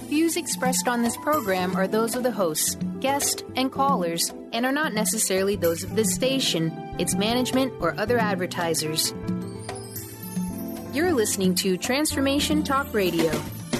Views expressed on this program are those of the hosts, guests, and callers, and are not necessarily those of this station, its management, or other advertisers. You're listening to Transformation Talk Radio.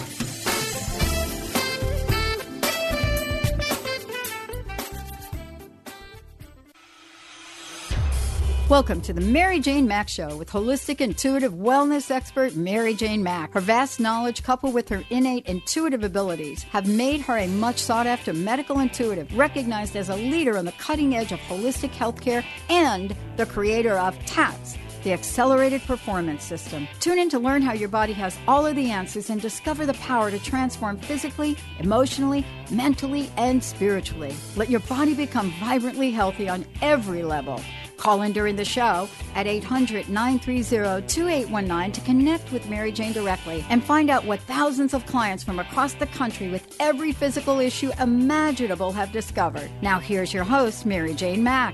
Welcome to the Mary Jane Mack Show with holistic intuitive wellness expert Mary Jane Mack. Her vast knowledge coupled with her innate intuitive abilities have made her a much sought after medical intuitive, recognized as a leader on the cutting edge of holistic healthcare and the creator of TAPS, the Accelerated Performance System. Tune in to learn how your body has all of the answers and discover the power to transform physically, emotionally, mentally, and spiritually. Let your body become vibrantly healthy on every level. Call in during the show at 800-930-2819 to connect with Mary Jane directly and find out what thousands of clients from across the country with every physical issue imaginable have discovered. Now here's your host, Mary Jane Mack.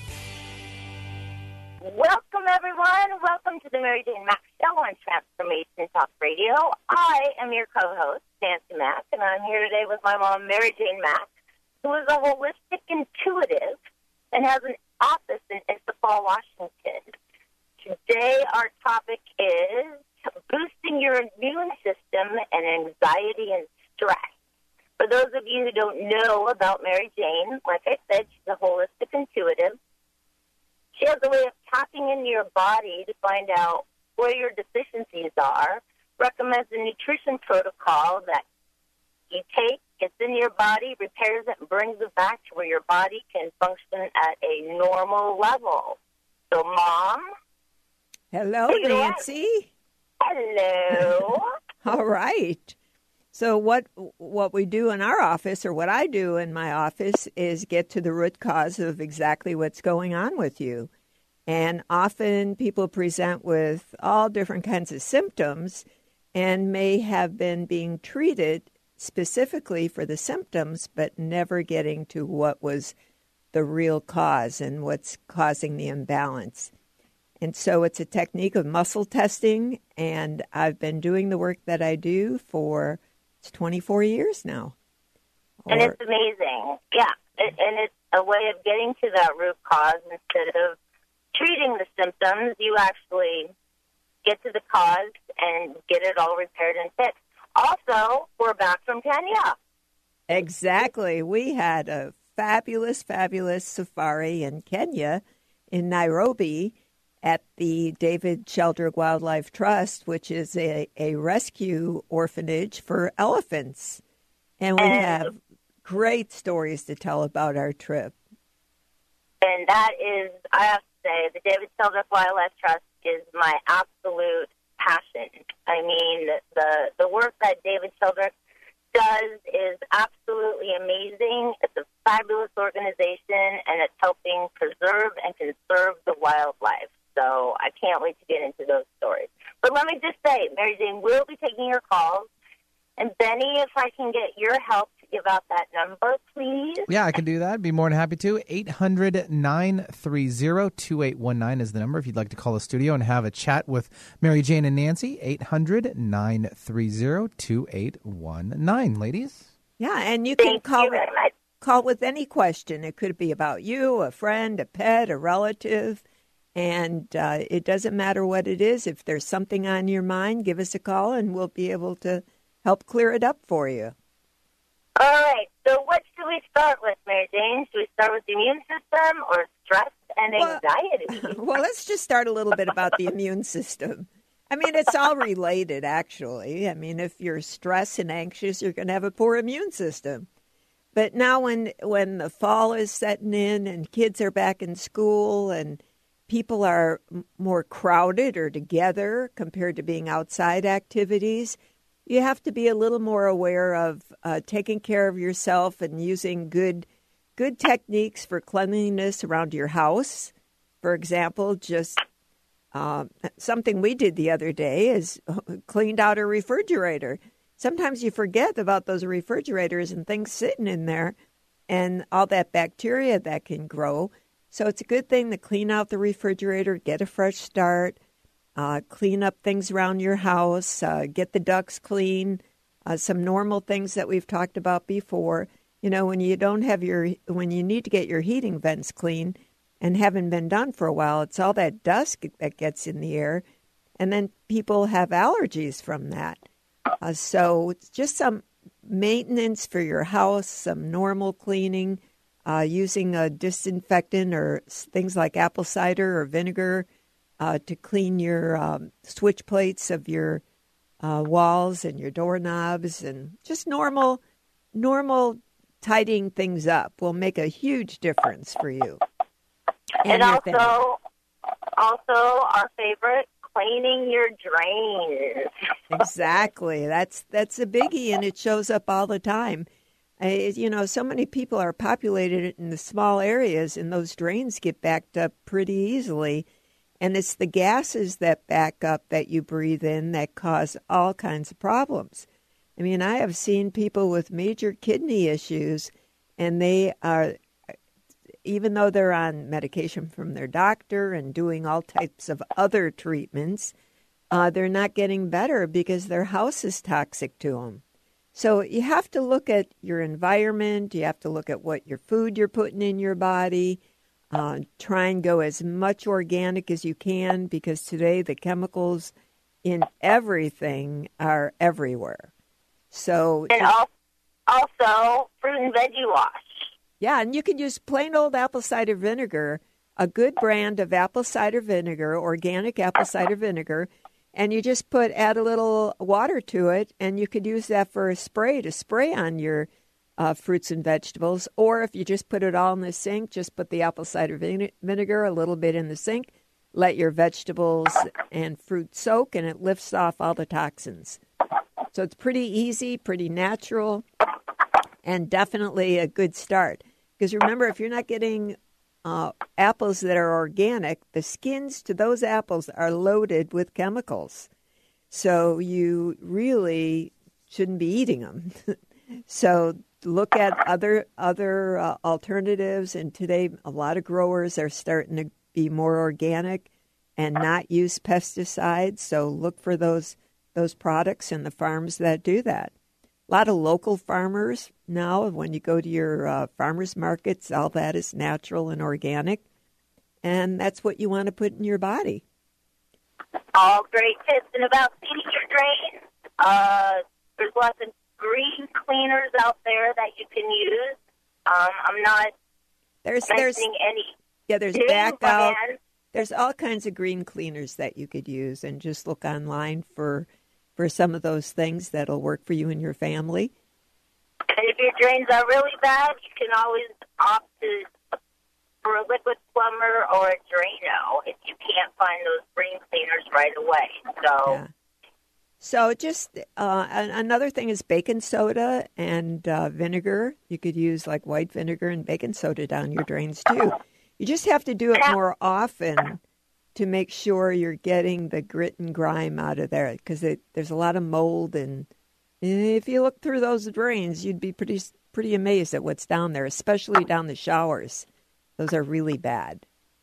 Welcome, everyone. Welcome to the Mary Jane Mack Show on Transformation Talk Radio. I am your co-host, Nancy Mack, and I'm here today with my mom, Mary Jane Mack, who is a holistic intuitive and has an office in Issaquah, Washington. Today, our topic is boosting your immune system and anxiety and stress. For those of you who don't know about Mary Jane, like I said, she's a holistic intuitive. She has a way of tapping into your body to find out where your deficiencies are, recommends a nutrition protocol that you take, gets in your body, repairs it, and brings it back to where your body can function at a normal level. So, Mom? Hello, Nancy. Hello. All right. So what we do in our office, or what I do in my office, is get to the root cause of exactly what's going on with you. And often people present with all different kinds of symptoms and may have been being treated specifically for the symptoms, but never getting to what was the real cause and what's causing the imbalance. And so it's a technique of muscle testing, and I've been doing the work that I do for 24 years now. And it's amazing. Yeah, and it's a way of getting to that root cause. Instead of treating the symptoms, you actually get to the cause and get it all repaired and fixed. Also, we're back from Kenya. Exactly. We had a fabulous, fabulous safari in Kenya, in Nairobi, at the David Sheldrick Wildlife Trust, which is a rescue orphanage for elephants. And we have great stories to tell about our trip. And that is, I have to say, the David Sheldrick Wildlife Trust is my absolute passion. I mean, the work that David Sheldrick does is absolutely amazing. It's a fabulous organization, and it's helping preserve and conserve the wildlife. So I can't wait to get into those stories. But let me just say, Mary Jane will be taking your calls. And Benny, if I can get your help to give out that number, please. Yeah, I can do that. Be more than happy to. 800-930-2819 is the number if you'd like to call the studio and have a chat with Mary Jane and Nancy. 800-930-2819. Ladies? Yeah, and you can call with any question. It could be about you, a friend, a pet, a relative. And it doesn't matter what it is. If there's something on your mind, give us a call and we'll be able to help clear it up for you. All right. So what should we start with, Mary Jane? Should we start with the immune system or stress and anxiety? Well, let's just start a little bit about the immune system. I mean, it's all related, actually. I mean, if you're stressed and anxious, you're going to have a poor immune system. But now when the fall is setting in and kids are back in school and people are more crowded or together compared to being outside activities, you have to be a little more aware of taking care of yourself and using good techniques for cleanliness around your house. For example, just something we did the other day is cleaned out a refrigerator. Sometimes you forget about those refrigerators and things sitting in there and all that bacteria that can grow. So it's a good thing to clean out the refrigerator, get a fresh start, clean up things around your house, get the ducts clean, Some normal things that we've talked about before. You know, when you need to get your heating vents clean and haven't been done for a while, it's all that dust that gets in the air, and then people have allergies from that. So it's just some maintenance for your house, some normal cleaning, using a disinfectant or things like apple cider or vinegar to clean your switch plates of your walls and your doorknobs, and just normal tidying things up will make a huge difference for you. And also our favorite, cleaning your drains. Exactly. That's a biggie, and it shows up all the time. You know, so many people are populated in the small areas, and those drains get backed up pretty easily. And it's the gases that back up that you breathe in that cause all kinds of problems. I mean, I have seen people with major kidney issues, and they are, even though they're on medication from their doctor and doing all types of other treatments, they're not getting better because their house is toxic to them. So you have to look at your environment. You have to look at what your food you're putting in your body. Try and go as much organic as you can, because today the chemicals in everything are everywhere. So, and also fruit and veggie wash. Yeah, and you can use plain old apple cider vinegar, a good brand of apple cider vinegar, organic apple cider vinegar, and you just add a little water to it, and you could use that for a spray to spray on your fruits and vegetables. Or if you just put it all in the sink, just put the apple cider vinegar a little bit in the sink, let your vegetables and fruit soak, and it lifts off all the toxins. So it's pretty easy, pretty natural, and definitely a good start. Because remember, if you're not getting apples that are organic, the skins to those apples are loaded with chemicals. So you really shouldn't be eating them. So look at other alternatives. And today, a lot of growers are starting to be more organic and not use pesticides. So look for those products and the farms that do that. A lot of local farmers now, when you go to your farmers markets, all that is natural and organic. And that's what you want to put in your body. All great tips. And about cleaning your drains, there's lots of green cleaners out there that you can use. I'm not mentioning any. Yeah, there's back out. There's all kinds of green cleaners that you could use, and just look online for some of those things that'll work for you and your family. And if your drains are really bad, you can always opt for a liquid plumber or a Drano if you can't find those green cleaners right away. So, yeah. So just another thing is baking soda and vinegar. You could use like white vinegar and baking soda down your drains too. You just have to do it more often to make sure you're getting the grit and grime out of there, because there's a lot of mold, and if you look through those drains, you'd be pretty amazed at what's down there, especially down the showers. Those are really bad.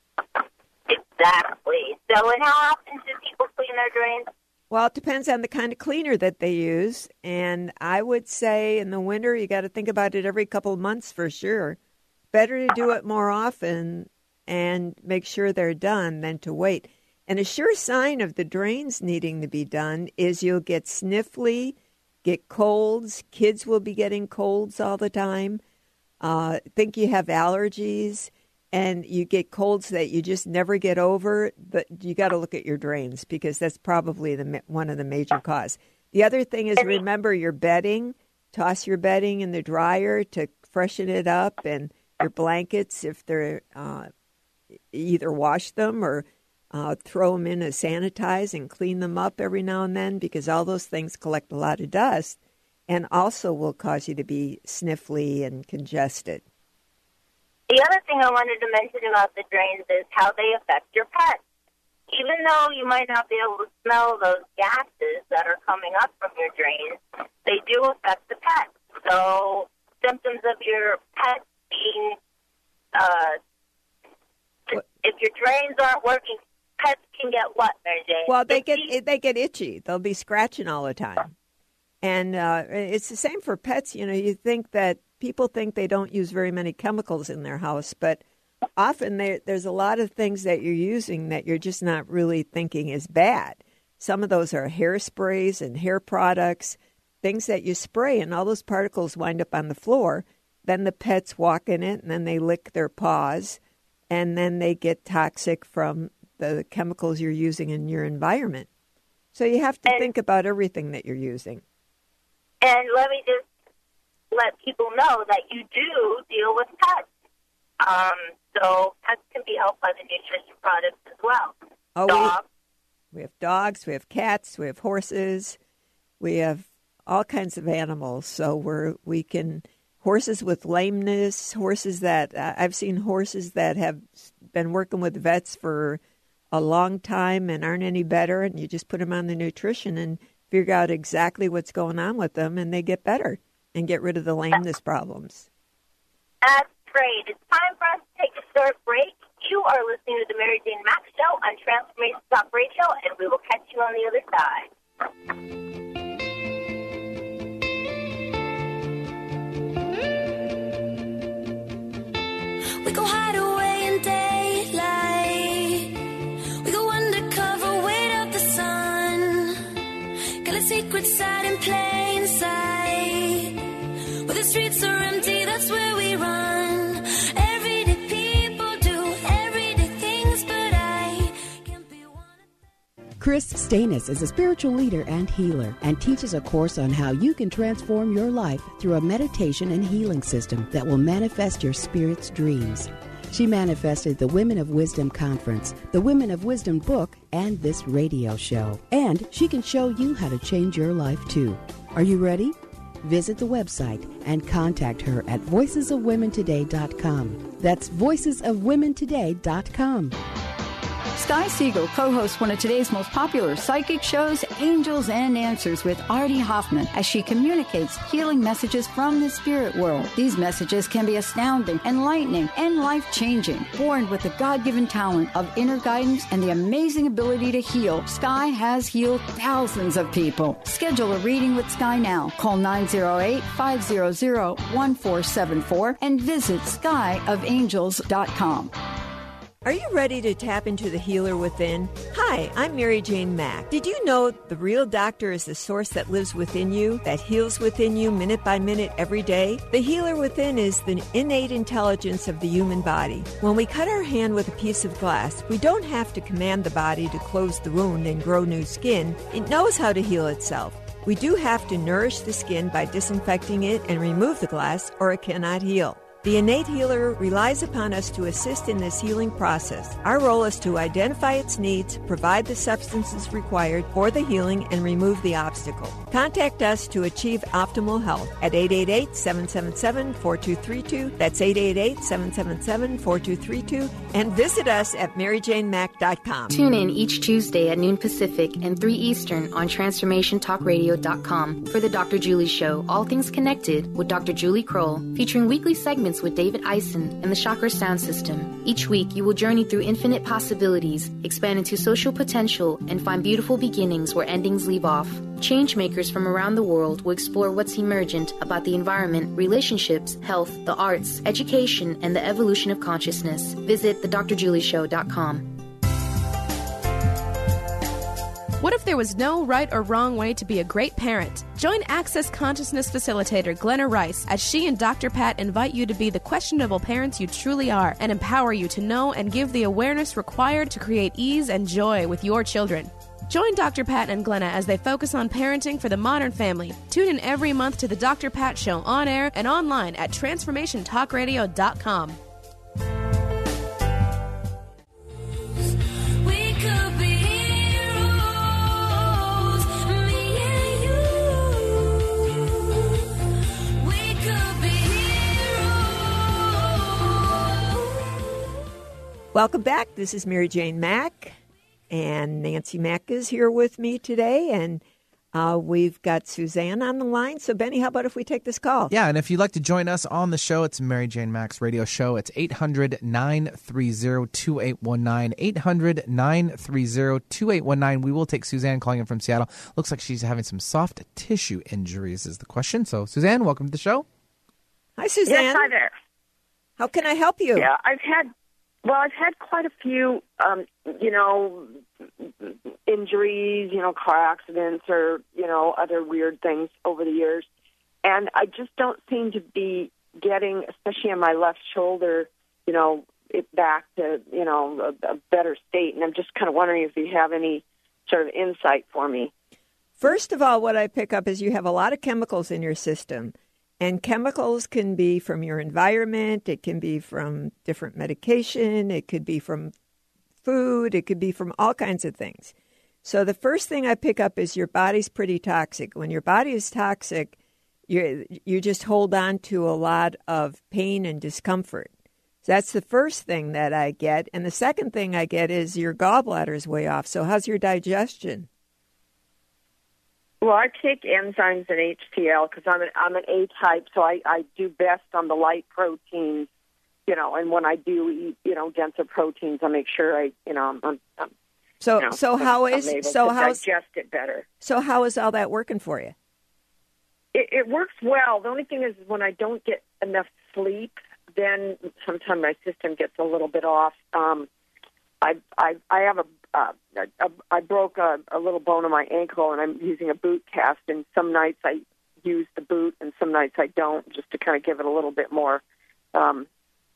Exactly. So, and how often do people clean their drains? Well, it depends on the kind of cleaner that they use, and I would say in the winter you got to think about it every couple of months for sure. Better to do it more often and make sure they're done than to wait. And a sure sign of the drains needing to be done is you'll get sniffly, get colds. Kids will be getting colds all the time. Think you have allergies, and you get colds that you just never get over. But you got to look at your drains, because that's probably one of the major causes. The other thing is, remember your bedding. Toss your bedding in the dryer to freshen it up, and your blankets, if they're either wash them or throw them in to sanitize and clean them up every now and then, because all those things collect a lot of dust and also will cause you to be sniffly and congested. The other thing I wanted to mention about the drains is how they affect your pets. Even though you might not be able to smell those gases that are coming up from your drains, they do affect the pets. So symptoms of your pet being if your drains aren't working, pets can get what, Mary Jane? Well, they get itchy. They'll be scratching all the time. And it's the same for pets. You know, you think that people think they don't use very many chemicals in their house, but often there's a lot of things that you're using that you're just not really thinking is bad. Some of those are hairsprays and hair products, things that you spray, and all those particles wind up on the floor. Then the pets walk in it, and then they lick their paws, and then they get toxic from the chemicals you're using in your environment. So you have to think about everything that you're using. And let me just let people know that you do deal with pets. So pets can be helped by the nutrition products as well. Dogs. We have dogs, we have cats, we have horses, we have all kinds of animals. So we can horses with lameness, horses that I've seen horses that have been working with vets for a long time and aren't any better, and you just put them on the nutrition and figure out exactly what's going on with them, and they get better and get rid of the lameness problems. That's great. It's time for us to take a short break. You are listening to the Mary Jane Mack Show on Transformation Talk Radio, and we will catch you on the other side. We go hide away in daylight. We go undercover, wait up the sun. Got a secret side in plain sight. Where the streets are empty, that's where we run. Everyday people do everyday things, but I can't be one of them. Chris Stanis is a spiritual leader and healer and teaches a course on how you can transform your life through a meditation and healing system that will manifest your spirit's dreams. She manifested the Women of Wisdom Conference, the Women of Wisdom book, and this radio show. And she can show you how to change your life too. Are you ready? Visit the website and contact her at voicesofwomentoday.com. That's voicesofwomentoday.com. Sky Siegel co-hosts one of today's most popular psychic shows, Angels and Answers, with Artie Hoffman, as she communicates healing messages from the spirit world. These messages can be astounding, enlightening, and life-changing. Born with the God-given talent of inner guidance and the amazing ability to heal, Sky has healed thousands of people. Schedule a reading with Sky now. Call 908-500-1474 and visit skyofangels.com. Are you ready to tap into the healer within? Hi, I'm Mary Jane Mack. Did you know the real doctor is the source that lives within you, that heals within you minute by minute every day? The healer within is the innate intelligence of the human body. When we cut our hand with a piece of glass, we don't have to command the body to close the wound and grow new skin. It knows how to heal itself. We do have to nourish the skin by disinfecting it and remove the glass, or it cannot heal. The innate healer relies upon us to assist in this healing process. Our role is to identify its needs, provide the substances required for the healing, and remove the obstacle. Contact us to achieve optimal health at 888-777-4232. That's 888-777-4232. And visit us at maryjanemack.com. Tune in each Tuesday at noon Pacific and 3 Eastern on TransformationTalkRadio.com for the Dr. Julie Show, All Things Connected with Dr. Julie Kroll, featuring weekly segments with David Eisen and the Chakra Sound System. Each week, you will journey through infinite possibilities, expand into social potential, and find beautiful beginnings where endings leave off. Changemakers from around the world will explore what's emergent about the environment, relationships, health, the arts, education, and the evolution of consciousness. Visit thedrjulieshow.com. What if there was no right or wrong way to be a great parent? Join Access Consciousness Facilitator Glenna Rice as she and Dr. Pat invite you to be the questionable parents you truly are and empower you to know and give the awareness required to create ease and joy with your children. Join Dr. Pat and Glenna as they focus on parenting for the modern family. Tune in every month to the Dr. Pat Show on air and online at TransformationTalkRadio.com. Welcome back. This is Mary Jane Mack, and Nancy Mack is here with me today. And We've got Suzanne on the line. So, Benny, how about if we take this call? Yeah, and if you'd like to join us on the show, it's Mary Jane Mack's radio show. It's 800-930-2819, 800-930-2819. We will take Suzanne calling in from Seattle. Looks like she's having some soft tissue injuries is the question. So, Suzanne, welcome to the show. Hi, Suzanne. Yes, hi there. How can I help you? Yeah, I've had quite a few, injuries, car accidents or, other weird things over the years. And I just don't seem to be getting, especially in my left shoulder, it back to, a better state. And I'm just kind of wondering if you have any sort of insight for me. First of all, what I pick up is you have a lot of chemicals in your system. And chemicals can be from your environment. It can be from different medication. It could be from food. It could be from all kinds of things. So the first thing I pick up is your body's pretty toxic. When your body is toxic, you just hold on to a lot of pain and discomfort. So that's the first thing that I get. And the second thing I get is your gallbladder is way off. So how's your digestion? Well, I take enzymes and HCl because I'm an A type, so I do best on the light proteins, and when I do eat, denser proteins, I make sure I'm digest it better. So how is all that working for you? It works well. The only thing is when I don't get enough sleep, then sometimes my system gets a little bit off. I broke a little bone in my ankle, and I'm using a boot cast. And some nights I use the boot, and some nights I don't, just to kind of give it a little bit more, help.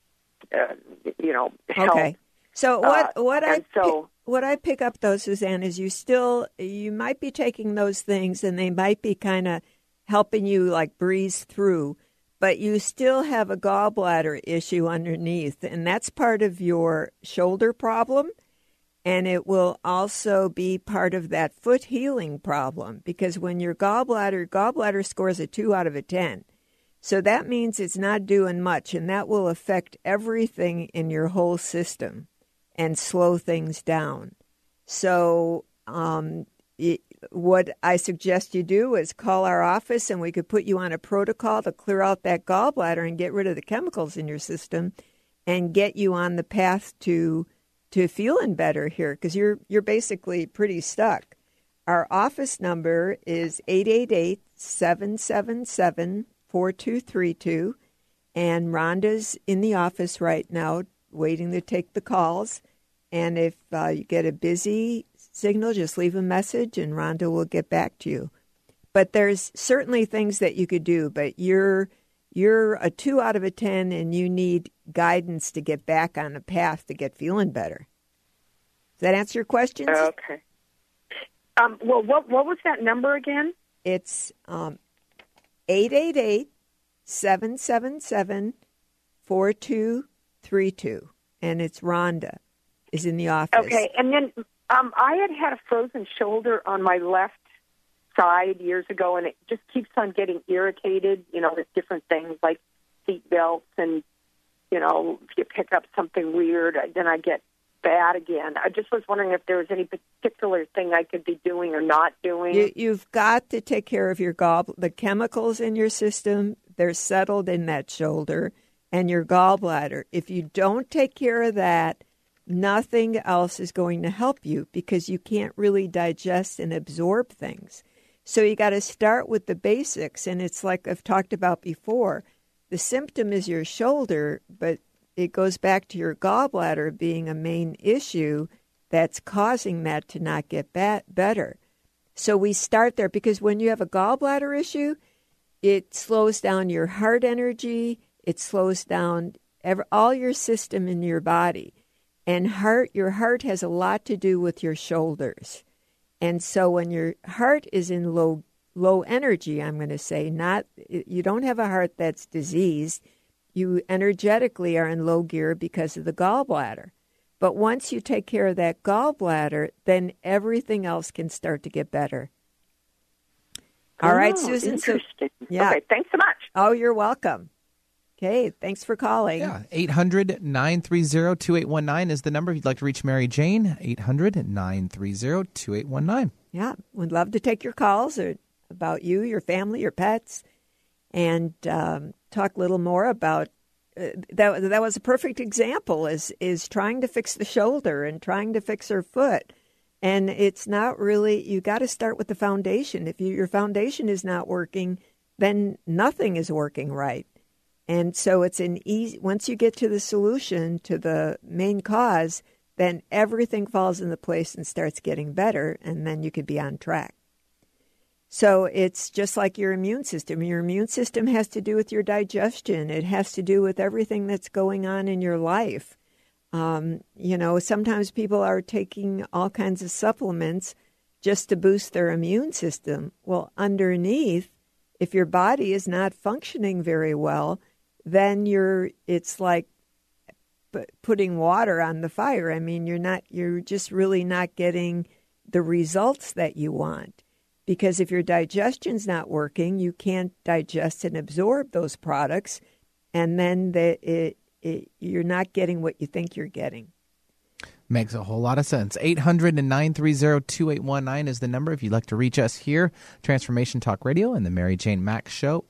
Okay. So what I pick up though, Suzanne, is you might be taking those things, and they might be kind of helping you like breeze through, but you still have a gallbladder issue underneath, and that's part of your shoulder problem. And it will also be part of that foot healing problem, because when your gallbladder scores a 2 out of 10. So that means it's not doing much, and that will affect everything in your whole system and slow things down. So what I suggest you do is call our office, and we could put you on a protocol to clear out that gallbladder and get rid of the chemicals in your system and get you on the path to feeling better here, because you're basically pretty stuck. Our office number is 888-777-4232, and Rhonda's in the office right now waiting to take the calls. And if you get a busy signal, just leave a message, and Rhonda will get back to you. But there's certainly things that you could do, but you're a 2 out of 10, and you need guidance to get back on the path to get feeling better. Does that answer your questions? Okay. Well, what was that number again? It's 888-777-4232, and it's Rhonda is in the office. Okay, and then I had a frozen shoulder on my left side years ago, and it just keeps on getting irritated, with different things like seat belts, and, if you pick up something weird, then I get bad again. I just was wondering if there was any particular thing I could be doing or not doing. You've got to take care of the chemicals in your system. They're settled in that shoulder, and your gallbladder. If you don't take care of that, nothing else is going to help you, because you can't really digest and absorb things. So you got to start with the basics, and it's like I've talked about before. The symptom is your shoulder, but it goes back to your gallbladder being a main issue that's causing that to not get better. So we start there, because when you have a gallbladder issue, it slows down your heart energy. It slows down all your system in your body. And your heart has a lot to do with your shoulders. And so when your heart is in low energy, I'm going to say, you don't have a heart that's diseased. You energetically are in low gear because of the gallbladder. But once you take care of that gallbladder, then everything else can start to get better. All right, Susan. Interesting. Yeah. Okay, thanks so much. Oh, you're welcome. Okay, thanks for calling. Yeah, 800-930-2819 is the number if you'd like to reach Mary Jane, 800-930-2819. Yeah, we'd love to take your calls about you, your family, your pets, and talk a little more about that was a perfect example is trying to fix the shoulder and trying to fix her foot. And it's not really, you got to start with the foundation. If your foundation is not working, then nothing is working right. And so it's once you get to the solution, to the main cause, then everything falls into place and starts getting better, and then you could be on track. So it's just like your immune system. Your immune system has to do with your digestion. It has to do with everything that's going on in your life. Sometimes people are taking all kinds of supplements just to boost their immune system. Well, underneath, if your body is not functioning very well, then it's like putting water on the fire. I mean, you're just really not getting the results that you want. Because if your digestion's not working, you can't digest and absorb those products, and then you're not getting what you think you're getting. Makes a whole lot of sense. 800-930-2819 is the number if you'd like to reach us here. Transformation Talk Radio and the Mary Jane Mack Show,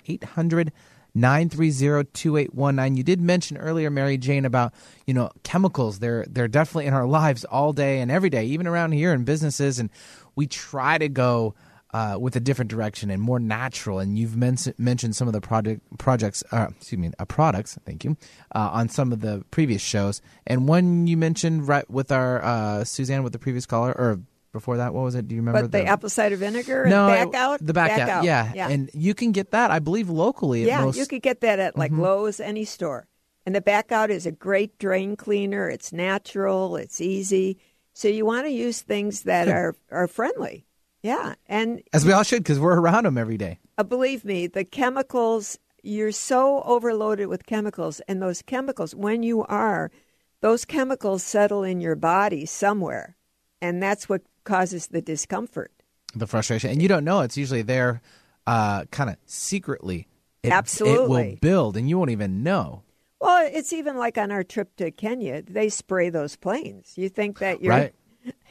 800-930-2819. You did mention earlier, Mary Jane, about, chemicals. They're definitely in our lives all day and every day, even around here in businesses. And we try to go with a different direction and more natural. And you've mentioned some of the products, thank you, on some of the previous shows. And one you mentioned right with our Suzanne with the previous caller, or before that, what was it? Do you remember? But the apple cider vinegar and the back out. Yeah. And you can get that, I believe, locally. You could get that at Lowe's, any store. And the back out is a great drain cleaner. It's natural. It's easy. So you want to use things that are friendly. Yeah. And as we all should, because we're around them every day. Believe me, the chemicals, you're so overloaded with chemicals. And those chemicals, those chemicals settle in your body somewhere. And that's what causes the discomfort. The frustration. And you don't know. It's usually there kind of secretly. Absolutely. It will build, and you won't even know. Well, it's even like on our trip to Kenya. They spray those planes. You think that you're... Right.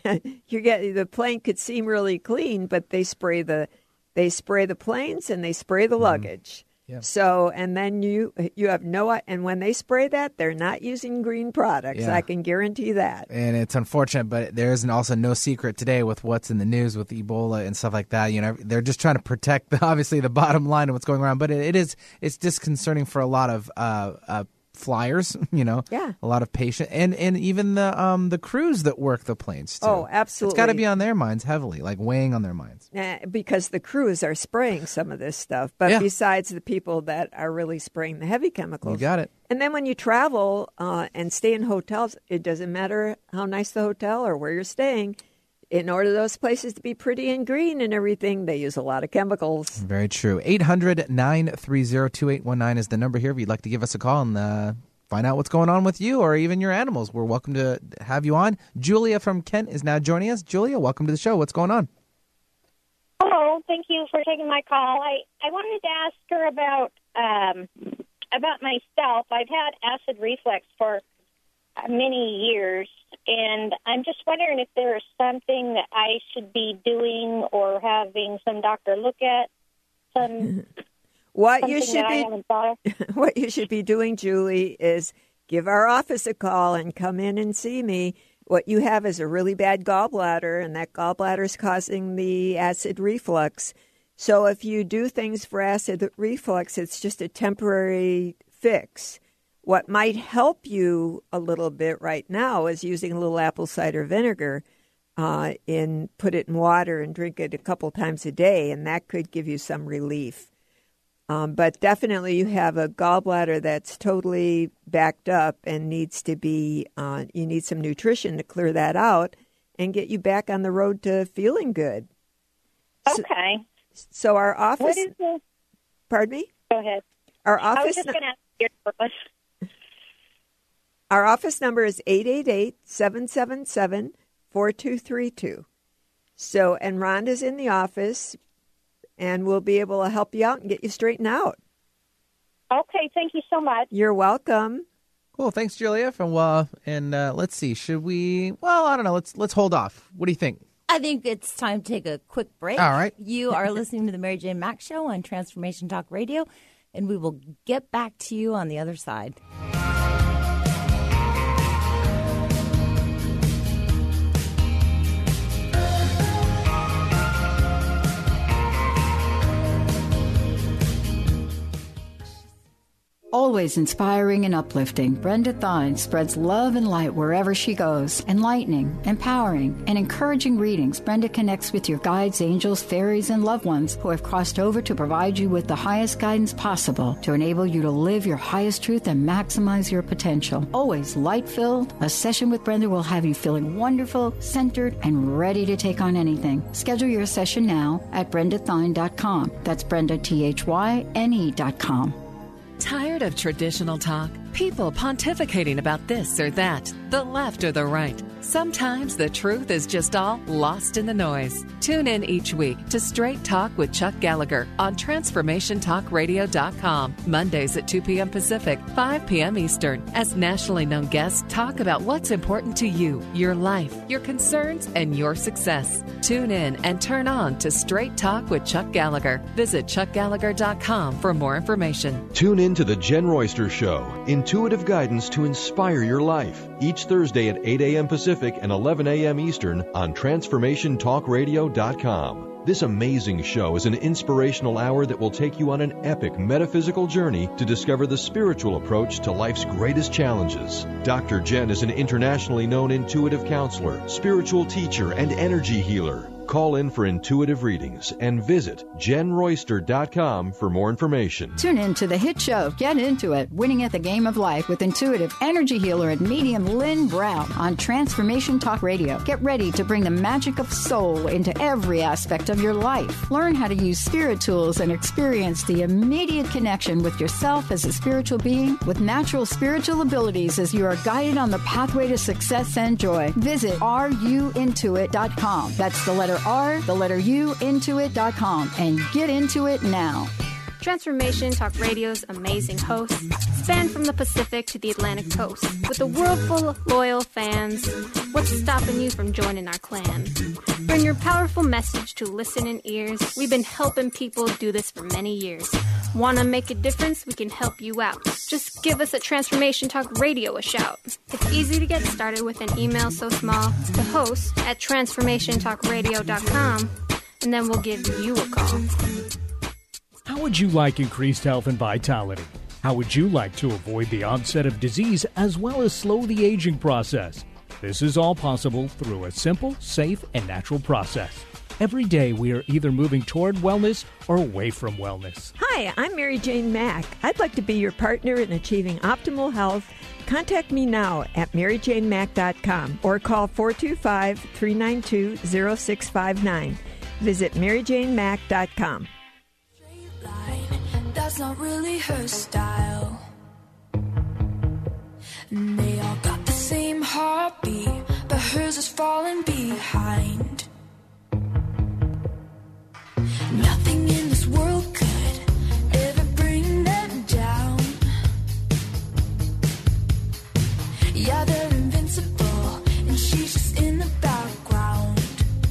The plane could seem really clean, but they spray the planes and they spray the luggage. Yeah. So, and then you have and when they spray that, they're not using green products. Yeah. I can guarantee that. And it's unfortunate, but there is also no secret today with what's in the news with Ebola and stuff like that. They're just trying to protect obviously the bottom line of what's going on, but it's disconcerting for a lot of flyers, a lot of patients, and even the crews that work the planes too. Oh, absolutely. It's got to be on their minds heavily, like weighing on their minds. Because the crews are spraying some of this stuff, but besides the people that are really spraying the heavy chemicals. You got it. And then when you travel and stay in hotels, it doesn't matter how nice the hotel or where you're staying. In order for those places to be pretty and green and everything, they use a lot of chemicals. Very true. 800-930-2819 is the number here if you'd like to give us a call and find out what's going on with you or even your animals. We're welcome to have you on. Julia from Kent is now joining us. Julia, welcome to the show. What's going on? Hello. Thank you for taking my call. I wanted to ask her about myself. I've had acid reflux for many years, and I'm just wondering if there is something that I should be doing or having some doctor look at. What you should be doing, Julie, is give our office a call and come in and see me. What you have is a really bad gallbladder, and that gallbladder is causing the acid reflux. So if you do things for acid reflux, it's just a temporary fix. What might help you a little bit right now is using a little apple cider vinegar put it in water and drink it a couple times a day, and that could give you some relief. But definitely you have a gallbladder that's totally backed up and needs to be, you need some nutrition to clear that out and get you back on the road to feeling good. Okay. So our office... What is the... Pardon me? Go ahead. Our office... I was just going to ask your purpose. Our office number is 888-777-4232. So, and Rhonda's in the office, and we'll be able to help you out and get you straightened out. Okay, thank you so much. You're welcome. Cool. Thanks, Julia. And let's see. Should we? Well, I don't know. Let's hold off. What do you think? I think it's time to take a quick break. All right. You are listening to the Mary Jane Mack Show on Transformation Talk Radio, and we will get back to you on the other side. Always inspiring and uplifting, Brenda Thine spreads love and light wherever she goes. Enlightening, empowering, and encouraging readings, Brenda connects with your guides, angels, fairies, and loved ones who have crossed over to provide you with the highest guidance possible to enable you to live your highest truth and maximize your potential. Always light-filled, a session with Brenda will have you feeling wonderful, centered, and ready to take on anything. Schedule your session now at BrendaThine.com. That's BrendaThyne.com. Tired of traditional talk? People pontificating about this or that, the left or the right. Sometimes the truth is just all lost in the noise. Tune in each week to Straight Talk with Chuck Gallagher on TransformationTalkRadio.com. Mondays at 2 p.m. Pacific, 5 p.m. Eastern, as nationally known guests talk about what's important to you, your life, your concerns, and your success. Tune in and turn on to Straight Talk with Chuck Gallagher. Visit ChuckGallagher.com for more information. Tune in to The Jen Royster Show, intuitive guidance to inspire your life. Each Thursday at 8 a.m. Pacific and 11 a.m. Eastern on TransformationTalkRadio.com. This amazing show is an inspirational hour that will take you on an epic metaphysical journey to discover the spiritual approach to life's greatest challenges. Dr. Jen is an internationally known intuitive counselor, spiritual teacher, and energy healer. Call in for intuitive readings and visit JenRoyster.com for more information. Tune in to the hit show, Get Into It, Winning at the Game of Life with intuitive energy healer and medium Lynn Brown on Transformation Talk Radio. Get ready to bring the magic of soul into every aspect of your life. Learn how to use spirit tools and experience the immediate connection with yourself as a spiritual being with natural spiritual abilities as you are guided on the pathway to success and joy. Visit RUintuit.com. That's the letter R, the letter U, intuit.com, and get into it now. Transformation Talk Radio's amazing hosts span from the Pacific to the Atlantic coast. With a world full of loyal fans, what's stopping you from joining our clan? Bring your powerful message to listening ears. We've been helping people do this for many years. Want to make a difference? We can help you out. Just give us at Transformation Talk Radio a shout. It's easy to get started with an email so small to host at TransformationTalkRadio.com, and then we'll give you a call. How would you like increased health and vitality? How would you like to avoid the onset of disease as well as slow the aging process? This is all possible through a simple, safe, and natural process. Every day we are either moving toward wellness or away from wellness. Hi, I'm Mary Jane Mack. I'd like to be your partner in achieving optimal health. Contact me now at MaryJaneMack.com or call 425-392-0659. Visit MaryJaneMack.com. That's not really her style. And they all got the same heartbeat, but hers is falling behind. Nothing in this world could ever bring them down. Yeah, they're invincible, and she's just in the background.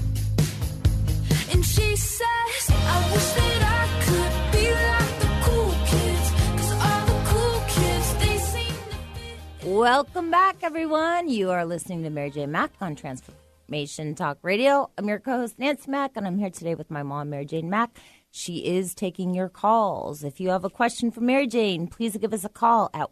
And she says, I wish that I could be like the cool kids, 'cause all the cool kids, they seem to fit. Welcome back, everyone. You are listening to Mary Jane Mack on Transformation Talk Radio. I'm your co-host, Nancy Mack, and I'm here today with my mom, Mary Jane Mack. She is taking your calls. If you have a question for Mary Jane, please give us a call at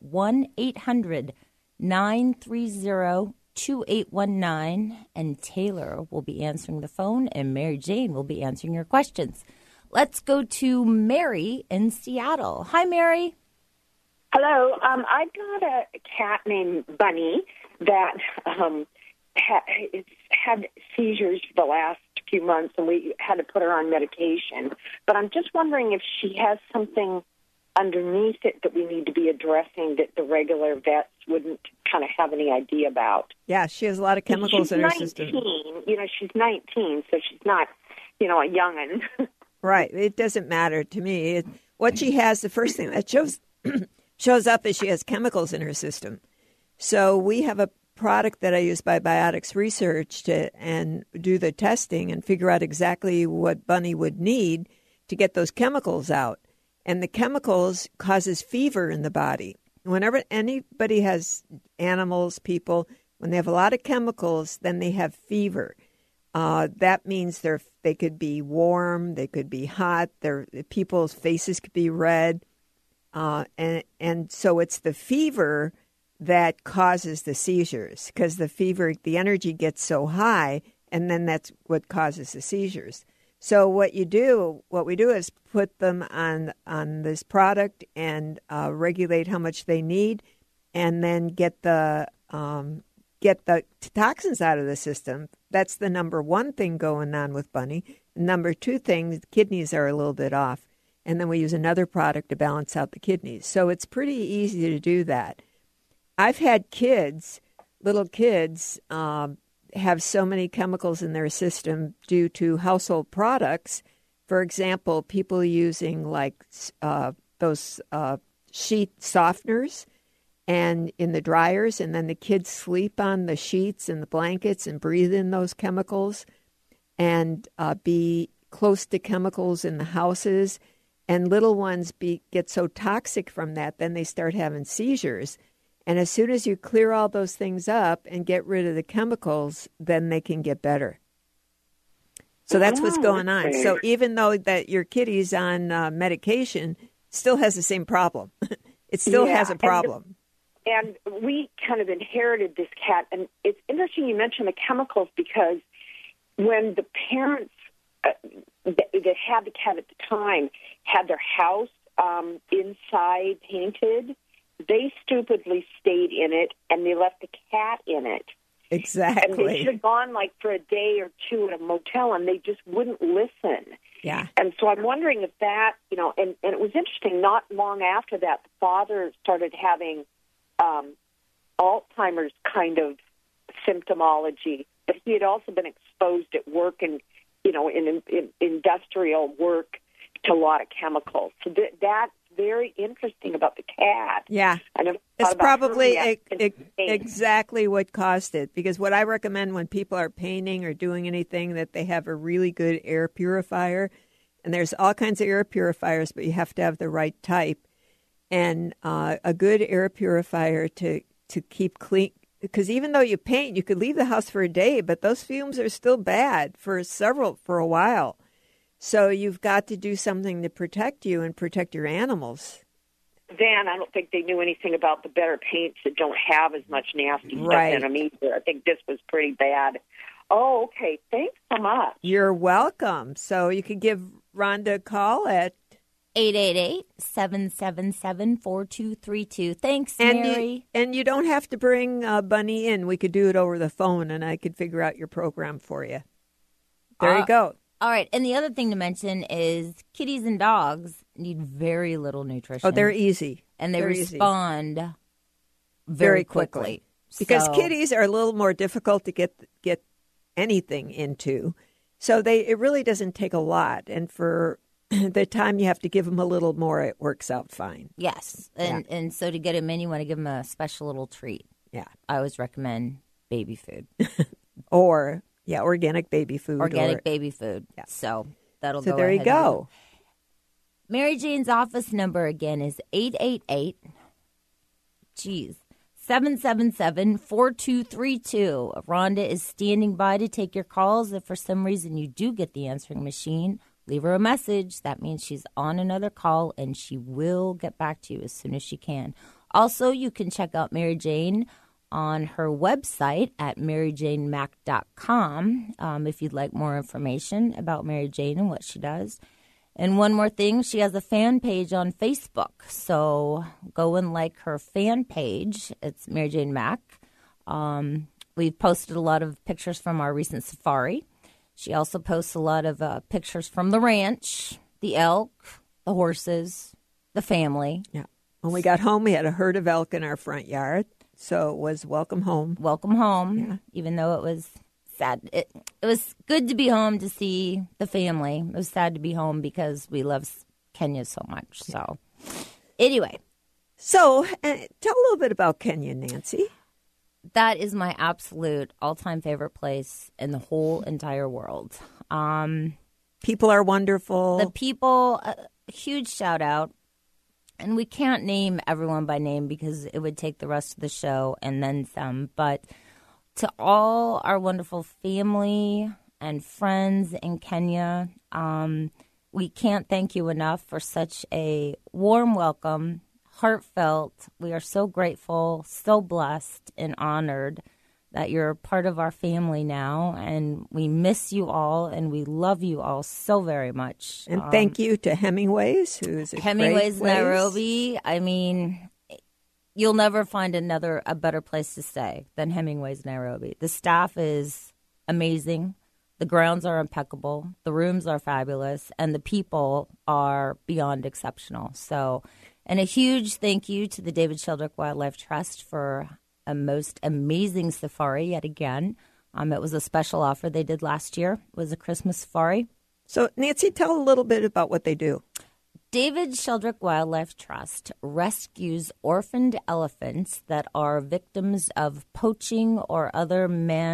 1-800-930-2819, and Taylor will be answering the phone, and Mary Jane will be answering your questions. Let's go to Mary in Seattle. Hi, Mary. Hello. I've got a cat named Bunny that had seizures for the last few months, and we had to put her on medication. But I'm just wondering if she has something underneath it that we need to be addressing that the regular vets wouldn't kind of have any idea about. Yeah, she has a lot of chemicals in her system. She's 19, she's 19, so she's not, a young'un. Right. It doesn't matter to me. What she has, the first thing that shows shows up as she has chemicals in her system. So we have a product that I use by Biotics Research and do the testing and figure out exactly what Bunny would need to get those chemicals out. And the chemicals causes fever in the body. Whenever anybody has animals, people, when they have a lot of chemicals, then they have fever. That means they could be warm, they could be hot, people's faces could be red. And so it's the fever that causes the seizures, because the energy gets so high, and then that's what causes the seizures. So what we do is put them on this product and regulate how much they need, and then get the toxins out of the system. That's the number one thing going on with Bunny. Number two thing, the kidneys are a little bit off, and then we use another product to balance out the kidneys. So it's pretty easy to do that. I've had little kids, have so many chemicals in their system due to household products. For example, people using those sheet softeners and in the dryers, and then the kids sleep on the sheets and the blankets and breathe in those chemicals and be close to chemicals in the houses. And little ones get so toxic from that, then they start having seizures. And as soon as you clear all those things up and get rid of the chemicals, then they can get better. So that's what's going on. So even though that your kitty's on medication, still has the same problem. It still has a problem. And we kind of inherited this cat. And it's interesting you mention the chemicals, because when the parents that had the cat at the time had their house inside painted, they stupidly stayed in it, and they left the cat in it. Exactly. And they should have gone for a day or two at a motel, and they just wouldn't listen. Yeah. And so I'm wondering if that, and it was interesting, not long after that, the father started having Alzheimer's kind of symptomology, but he had also been exposed at work and, in industrial work to a lot of chemicals. So that's very interesting about the cat. Yeah. It's probably exactly what caused it, because what I recommend when people are painting or doing anything, that they have a really good air purifier. And there's all kinds of air purifiers, but you have to have the right type. And a good air purifier to keep clean, because even though you paint, you could leave the house for a day, but those fumes are still bad for a while. So you've got to do something to protect you and protect your animals. Then I don't think they knew anything about the better paints that don't have as much nasty stuff in them either. I think this was pretty bad. Oh, okay. Thanks so much. You're welcome. So you could give Rhonda a call at 888-777-4232. Thanks, Mary. And you don't have to bring Bunny in. We could do it over the phone, and I could figure out your program for you. There you go. All right. And the other thing to mention is kitties and dogs need very little nutrition. Oh, they're easy. And they respond very quickly. Because kitties are a little more difficult to get anything into. So it really doesn't take a lot. And for the time you have to give them a little more, it works out fine. Yes. And so to get them in, you want to give them a special little treat. Yeah. I always recommend baby food. Organic baby food. Baby food. Yeah. So that'll go. So there you go. Mary Jane's office number again is 888-777-4232. Rhonda is standing by to take your calls. If for some reason you do get the answering machine, leave her a message. That means she's on another call, and she will get back to you as soon as she can. Also, you can check out Mary Jane on her website at maryjanemack.com if you'd like more information about Mary Jane and what she does. And one more thing, she has a fan page on Facebook. So go and like her fan page. It's Mary Jane Mack. We've posted a lot of pictures from our recent safari. She also posts a lot of pictures from the ranch, the elk, the horses, the family. Yeah. When we got home, we had a herd of elk in our front yard. So it was welcome home. Welcome home, even though it was sad. It was good to be home to see the family. It was sad to be home because we love Kenya so much. So anyway, So, tell a little bit about Kenya, Nancy. That is my absolute all-time favorite place in the whole entire world. People are wonderful. The people, huge shout out. And we can't name everyone by name because it would take the rest of the show and then some. But to all our wonderful family and friends in Kenya, we can't thank you enough for such a warm welcome, heartfelt. We are so grateful, so blessed and honored that you're part of our family now, and we miss you all, and we love you all so very much. And thank you to Hemingway's, who's a Hemingway's great place. Nairobi. I mean, you'll never find a better place to stay than Hemingway's Nairobi. The staff is amazing. The grounds are impeccable. The rooms are fabulous, and the people are beyond exceptional. So, and a huge thank you to the David Sheldrick Wildlife Trust for a most amazing safari yet again. It was a special offer they did last year. It was a Christmas safari. So, Nancy, tell a little bit about what they do. David Sheldrick Wildlife Trust rescues orphaned elephants that are victims of poaching or other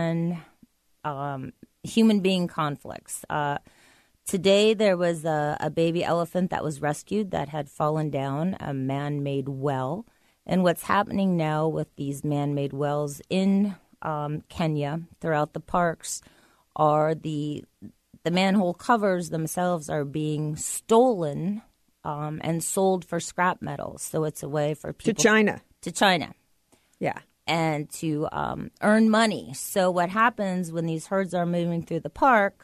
human being conflicts. Today there was a baby elephant that was rescued that had fallen down a man-made well. And what's happening now with these man-made wells in Kenya throughout the parks are the manhole covers themselves are being stolen and sold for scrap metal. So it's a way for people to China. Yeah. And to earn money. So what happens when these herds are moving through the park,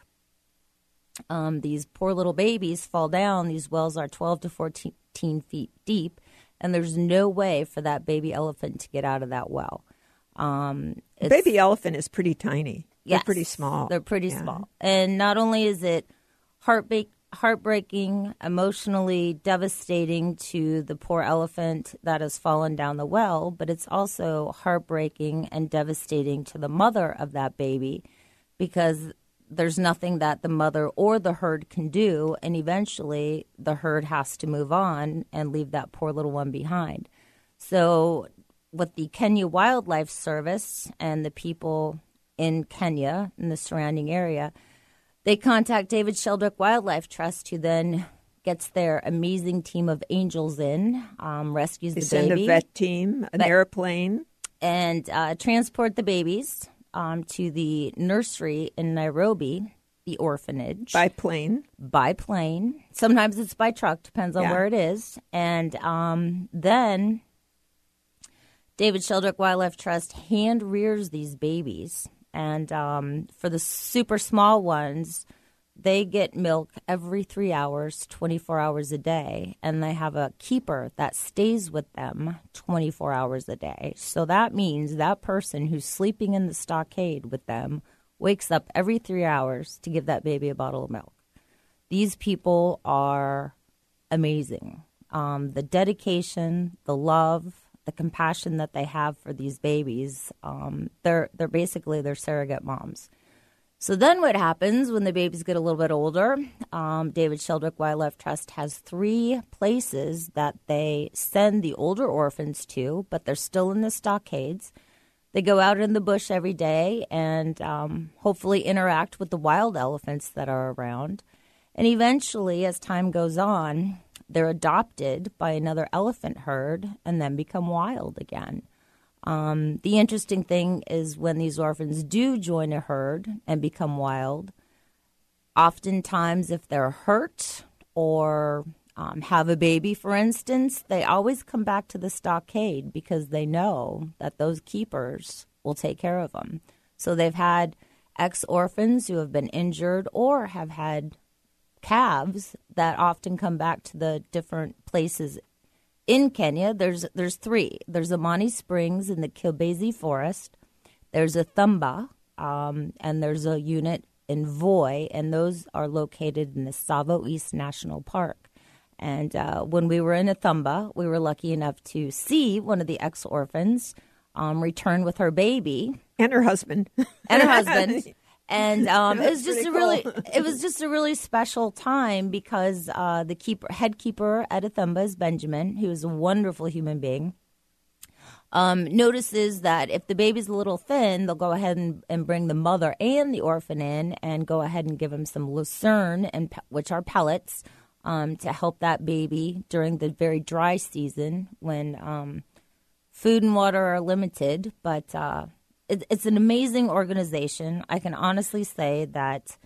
these poor little babies fall down. These wells are 12 to 14 feet deep. And there's no way for that baby elephant to get out of that well. Baby elephant is pretty tiny. Yes, they're pretty small. They're pretty small. And not only is it heartbreaking, emotionally devastating to the poor elephant that has fallen down the well, but it's also heartbreaking and devastating to the mother of that baby because there's nothing that the mother or the herd can do, and eventually the herd has to move on and leave that poor little one behind. So with the Kenya Wildlife Service and the people in Kenya and the surrounding area, they contact David Sheldrick Wildlife Trust, who then gets their amazing team of angels in, rescues the baby. They send a vet team, an airplane. And transport the babies to the nursery in Nairobi, the orphanage. By plane. Sometimes it's by truck, depends on where it is. And then David Sheldrick Wildlife Trust hand rears these babies. And for the super small ones, they get milk every 3 hours, 24 hours a day, and they have a keeper that stays with them 24 hours a day. So that means that person who's sleeping in the stockade with them wakes up every 3 hours to give that baby a bottle of milk. These people are amazing. The dedication, the love, the compassion that they have for these babies, they're basically their surrogate moms. So then what happens when the babies get a little bit older, David Sheldrick Wildlife Trust has 3 places that they send the older orphans to, but they're still in the stockades. They go out in the bush every day and hopefully interact with the wild elephants that are around. And eventually, as time goes on, they're adopted by another elephant herd and then become wild again. The interesting thing is when these orphans do join a herd and become wild, oftentimes if they're hurt or have a baby, for instance, they always come back to the stockade because they know that those keepers will take care of them. So they've had ex-orphans who have been injured or have had calves that often come back to the different places in Kenya. There's 3. There's Amani Springs in the Kibwezi Forest. There's a Thumba, and there's a unit in Voi, and those are located in the Tsavo East National Park. And when we were in Thumba, we were lucky enough to see one of the ex-orphans return with her baby. And her husband. And it was just cool. it was just a really special time because the head keeper at Ethemba is Benjamin, who is a wonderful human being. Notices that if the baby's a little thin, they'll go ahead and bring the mother and the orphan in and go ahead and give him some lucerne, which are pellets, to help that baby during the very dry season when food and water are limited. But it's an amazing organization. I can honestly say that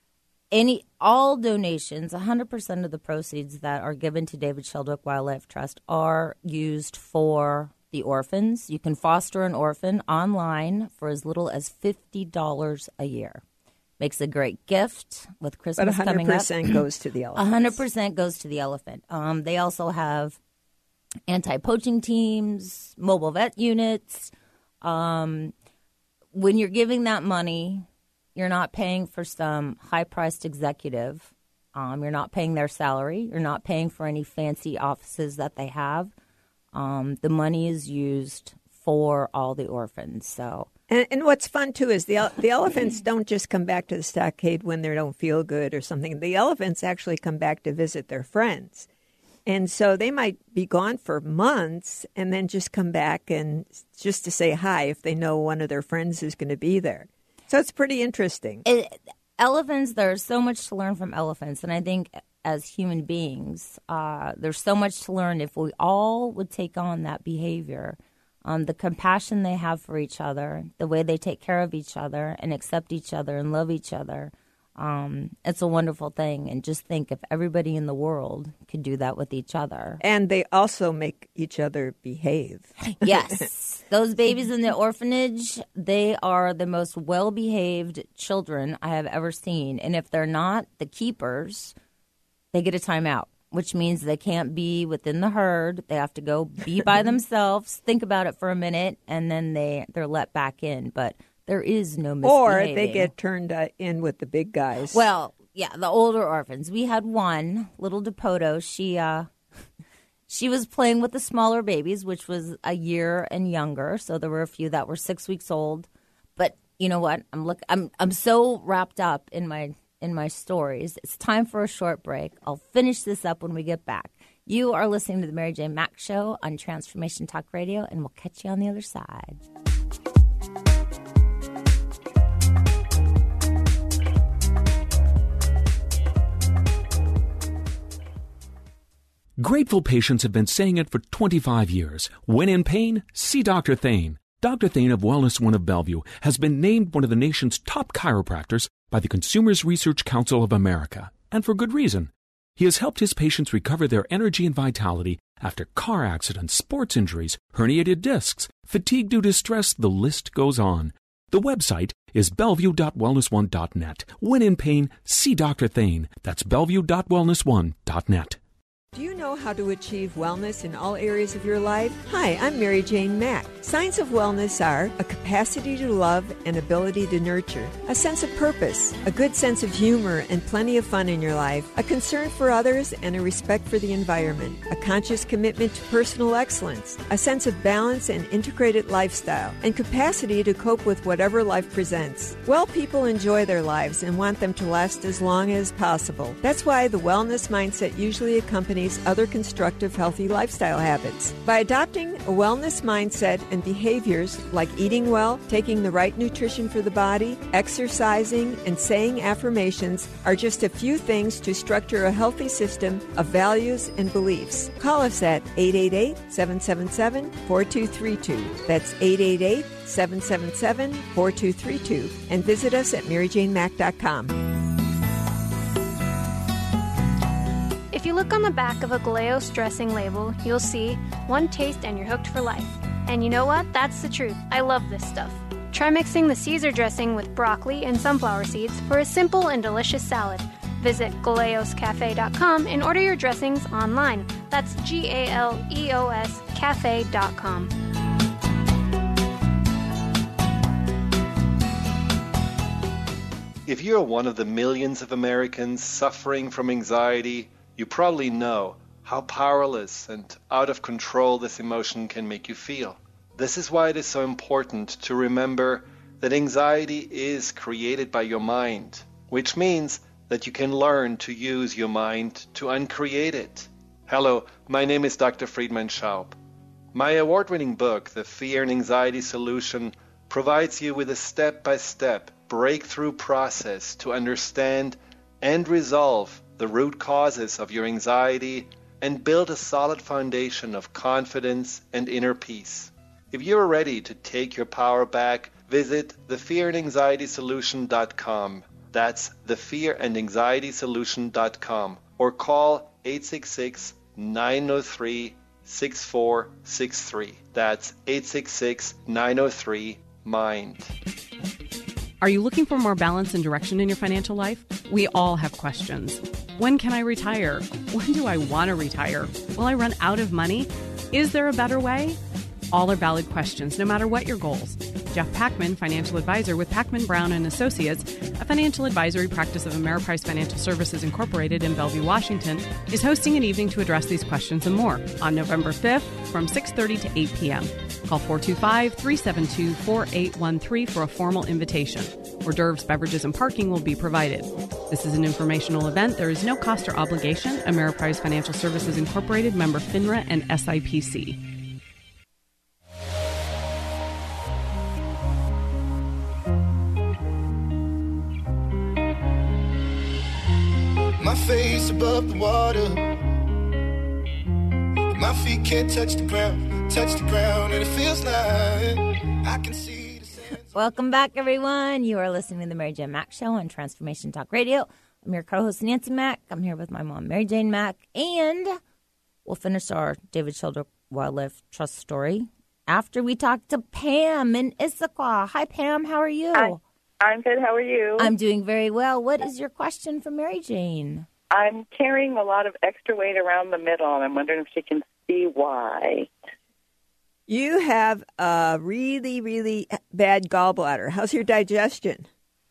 all donations, 100% of the proceeds that are given to David Sheldrick Wildlife Trust are used for the orphans. You can foster an orphan online for as little as $50 a year. Makes a great gift with Christmas coming up. But 100% goes to the elephant. 100% goes to the elephant. They also have anti-poaching teams, mobile vet units. When you're giving that money, you're not paying for some high-priced executive. You're not paying their salary. You're not paying for any fancy offices that they have. The money is used for all the orphans. So, and what's fun too is the elephants don't just come back to the stockade when they don't feel good or something. The elephants actually come back to visit their friends, and so they might be gone for months and then just come back and just to say hi if they know one of their friends is going to be there. So it's pretty interesting. Elephants, there's so much to learn from elephants, and I think as human beings, there's so much to learn if we all would take on that behavior, the compassion they have for each other, the way they take care of each other and accept each other and love each other. It's a wonderful thing. And just think if everybody in the world could do that with each other. And they also make each other behave. Yes. Those babies in the orphanage, they are the most well-behaved children I have ever seen. And if they're not the keepers, they get a timeout, which means they can't be within the herd. They have to go be by themselves, think about it for a minute, and then they're let back in. But there is no misbehaving. Or they get turned in with the big guys. Well, yeah, the older orphans. We had one, little Depoto. She was playing with the smaller babies, which was a year and younger. So there were a few that were 6 weeks old. But you know what? I'm so wrapped up in my stories. It's time for a short break. I'll finish this up when we get back. You are listening to the Mary Jane Mack Show on Transformation Talk Radio, and we'll catch you on the other side. Grateful patients have been saying it for 25 years. When in pain, see Dr. Thane. Dr. Thane of Wellness One of Bellevue has been named one of the nation's top chiropractors by the Consumers Research Council of America, and for good reason. He has helped his patients recover their energy and vitality after car accidents, sports injuries, herniated discs, fatigue due to stress, the list goes on. The website is bellevue.wellness1.net. When in pain, see Dr. Thane. That's bellevue.wellness1.net. Do you know how to achieve wellness in all areas of your life? Hi, I'm Mary Jane Mack. Signs of wellness are a capacity to love and ability to nurture, a sense of purpose, a good sense of humor and plenty of fun in your life, a concern for others and a respect for the environment, a conscious commitment to personal excellence, a sense of balance and integrated lifestyle, and capacity to cope with whatever life presents. Well people enjoy their lives and want them to last as long as possible. That's why the wellness mindset usually accompanies other constructive, healthy lifestyle habits. By adopting a wellness mindset and behaviors like eating well, taking the right nutrition for the body, exercising, and saying affirmations are just a few things to structure a healthy system of values and beliefs. Call us at 888-777-4232. That's 888-777-4232. And visit us at MaryJaneMack.com. If you look on the back of a Galeos dressing label, you'll see one taste and you're hooked for life. And you know what? That's the truth. I love this stuff. Try mixing the Caesar dressing with broccoli and sunflower seeds for a simple and delicious salad. Visit GaleosCafe.com and order your dressings online. That's GALEOS Cafe.com. If you're one of the millions of Americans suffering from anxiety, you probably know how powerless and out of control this emotion can make you feel. This is why it is so important to remember that anxiety is created by your mind, which means that you can learn to use your mind to uncreate it. Hello, my name is Dr. Friedman Schaub. My award-winning book, The Fear and Anxiety Solution, provides you with a step-by-step breakthrough process to understand and resolve the root causes of your anxiety and build a solid foundation of confidence and inner peace. If you're ready to take your power back, visit thefearandanxietysolution.com. That's thefearandanxietysolution.com, or call 866-903-6463. That's 866-903-MIND. Are you looking for more balance and direction in your financial life? We all have questions. When can I retire? When do I want to retire? Will I run out of money? Is there a better way? All are valid questions, no matter what your goals. Jeff Packman, financial advisor with Packman Brown & Associates, a financial advisory practice of Ameriprise Financial Services Incorporated in Bellevue, Washington, is hosting an evening to address these questions and more on November 5th from 6:30 to 8 p.m. Call 425-372-4813 for a formal invitation. Hors d'oeuvres, beverages, and parking will be provided. This is an informational event. There is no cost or obligation. Ameriprise Financial Services Incorporated, member FINRA and SIPC. My face above the water, my feet can't touch the ground, and it feels like I can see the sands. Welcome back, everyone. You are listening to the Mary Jane Mack Show on Transformation Talk Radio. I'm your co-host, Nancy Mack. I'm here with my mom, Mary Jane Mack, and we'll finish our David Shelder Wildlife Trust story after we talk to Pam in Issaquah. Hi, Pam. How are you? Hi. I'm good. How are you? I'm doing very well. What is your question for Mary Jane? I'm carrying a lot of extra weight around the middle, and I'm wondering if she can see why. You have a really, really bad gallbladder. How's your digestion?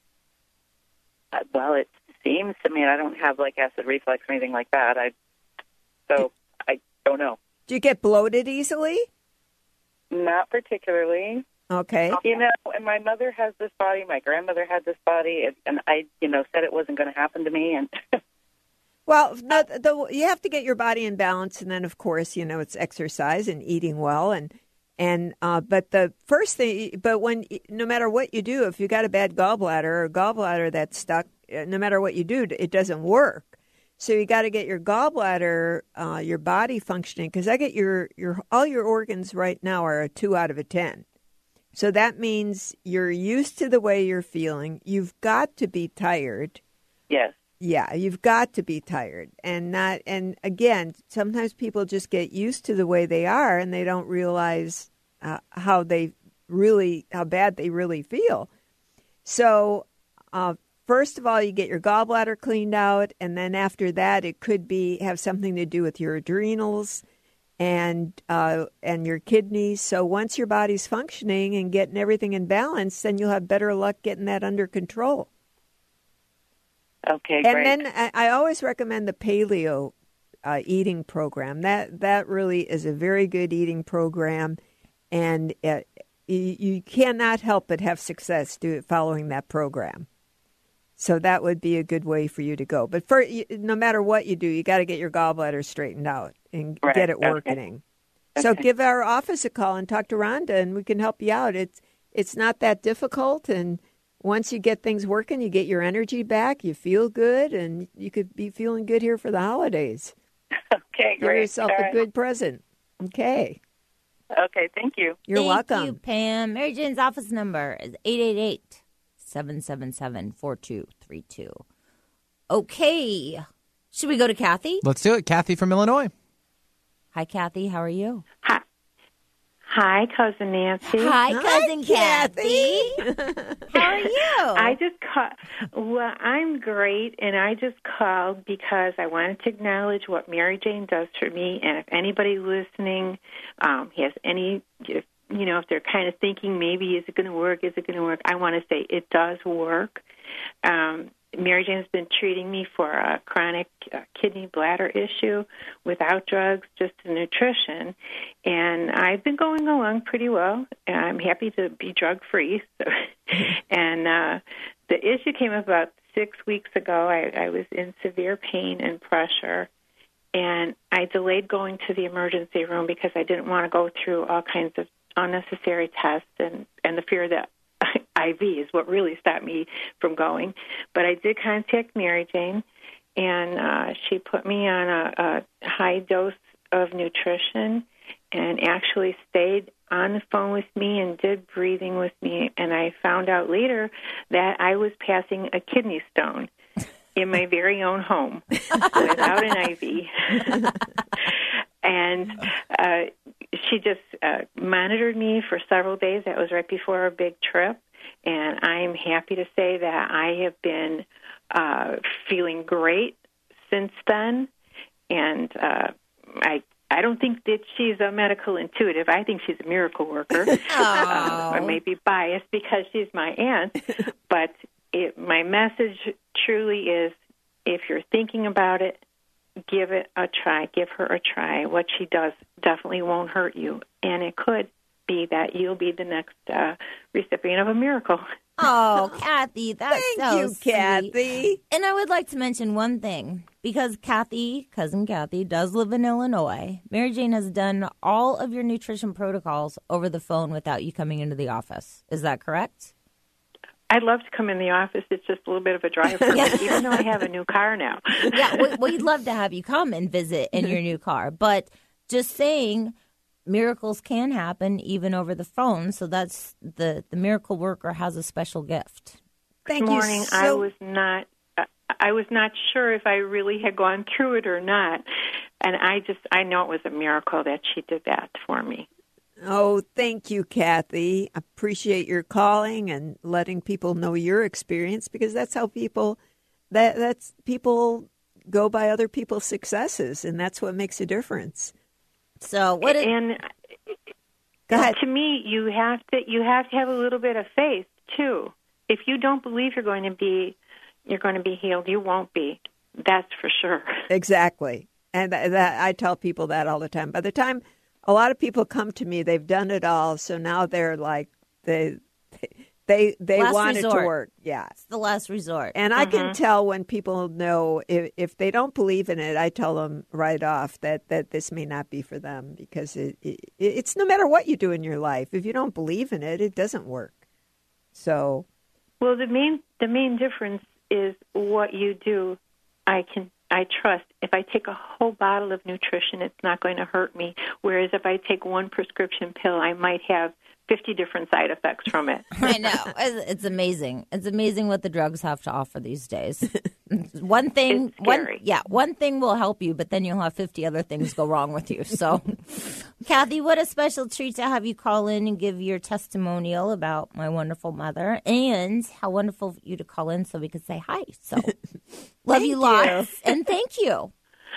Well, it seems to me I don't have like acid reflux or anything like that. I don't know. Do you get bloated easily? Not particularly. Okay. You know, and my mother has this body, my grandmother had this body, and I, said it wasn't going to happen to me. And well, you have to get your body in balance, and then, of course, it's exercise and eating well, but the first thing, no matter what you do, if you got a bad gallbladder or a gallbladder that's stuck, no matter what you do, it doesn't work. So you got to get your gallbladder, your body functioning, because I get all your organs right now are a 2 out of a 10. So that means you're used to the way you're feeling. You've got to be tired. Yes. Yeah, you've got to be tired. And again, sometimes people just get used to the way they are and they don't realize how bad they really feel. So first of all, you get your gallbladder cleaned out, and then after that, it could have something to do with your adrenals and your kidneys. So once your body's functioning and getting everything in balance, then you'll have better luck getting that under control. Okay, and great. And then I always recommend the paleo eating program. That really is a very good eating program, and you cannot help but have success following that program. So that would be a good way for you to go. But no matter what you do, you got to get your gallbladder straightened out and get it working. Okay. So give our office a call and talk to Rhonda, and we can help you out. It's not that difficult, and once you get things working, you get your energy back, you feel good, and you could be feeling good here for the holidays. Okay, great. Give yourself a good present. Okay. Okay, thank you. You're welcome. Thank you, Pam. Mary Jane's office number is 888-777-4232. Okay. Should we go to Kathy? Let's do it. Kathy from Illinois. Hi, Kathy. How are you? Hi, Cousin Nancy. Hi, Cousin Kathy. How are you? I just called. Well, I'm great, and I just called because I wanted to acknowledge what Mary Jane does for me, and if anybody listening has any, if they're kind of thinking maybe is it going to work, I want to say it does work. Mary Jane's been treating me for a chronic kidney bladder issue without drugs, just the nutrition. And I've been going along pretty well. I'm happy to be drug-free. So. And the issue came about 6 weeks ago. I was in severe pain and pressure, and I delayed going to the emergency room because I didn't want to go through all kinds of unnecessary tests and the fear that IV is what really stopped me from going. But I did contact Mary Jane, and she put me on a high dose of nutrition and actually stayed on the phone with me and did breathing with me. And I found out later that I was passing a kidney stone in my very own home without an IV. And she just monitored me for several days. That was right before our big trip. And I am happy to say that I have been feeling great since then. And I don't think that she's a medical intuitive. I think she's a miracle worker. I may be biased because she's my aunt. But my message truly is, if you're thinking about it, give it a try. Give her a try. What she does definitely won't hurt you. And it could be that you'll be the next recipient of a miracle. Oh, Kathy, that's Thank you, sweet. Kathy. And I would like to mention one thing, because cousin Kathy, does live in Illinois. Mary Jane has done all of your nutrition protocols over the phone without you coming into the office. Is that correct? I'd love to come in the office. It's just a little bit of a drive for me, even though I have a new car now. Yeah, we'd love to have you come and visit in your new car. But just saying, miracles can happen even over the phone. So that's the miracle worker has a special gift. This morning, I was not sure if I really had gone through it or not. And I know it was a miracle that she did that for me. Oh, thank you, Kathy. Appreciate your calling and letting people know your experience, because that's how people go by other people's successes, and that's what makes a difference. So go ahead. To me, you have to have a little bit of faith too. If you don't believe you're going to be healed, you won't be. That's for sure. Exactly, and that I tell people that all the time. By the time a lot of people come to me, they've done it all, so now they're like they want it to work. Yeah, it's the last resort. And I can tell when people know if they don't believe in it. I tell them right off that this may not be for them, because it's no matter what you do in your life, if you don't believe in it, it doesn't work. So, well, the main difference is what you do. I trust. If I take a whole bottle of nutrition, it's not going to hurt me. Whereas if I take one prescription pill, I might have 50 different side effects from it. I know. It's amazing. It's amazing what the drugs have to offer these days. One thing will help you, but then you'll have 50 other things go wrong with you. So, Kathy, what a special treat to have you call in and give your testimonial about my wonderful mother, and how wonderful for you to call in so we could say hi. So, love you lots, and thank you.